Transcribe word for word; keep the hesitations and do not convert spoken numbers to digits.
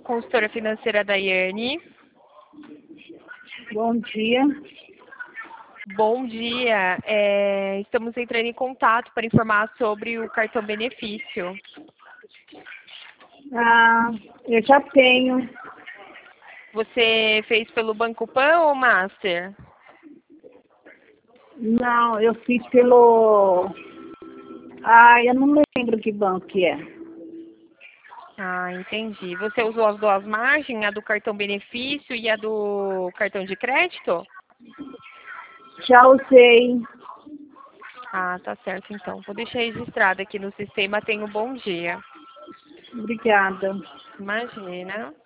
consultora financeira Daiane. Bom dia. Bom dia. É, estamos entrando em contato para informar sobre o cartão benefício. Ah, eu já tenho. Você fez pelo Banco Pan ou Master? Não, eu fiz pelo... Ah, eu não lembro que banco que é. Ah, entendi. Você usou as duas margens, a do cartão benefício e a do cartão de crédito? Já usei. Ah, tá certo então. Vou deixar registrado aqui no sistema. Tenha um bom dia. Obrigada. Imagina.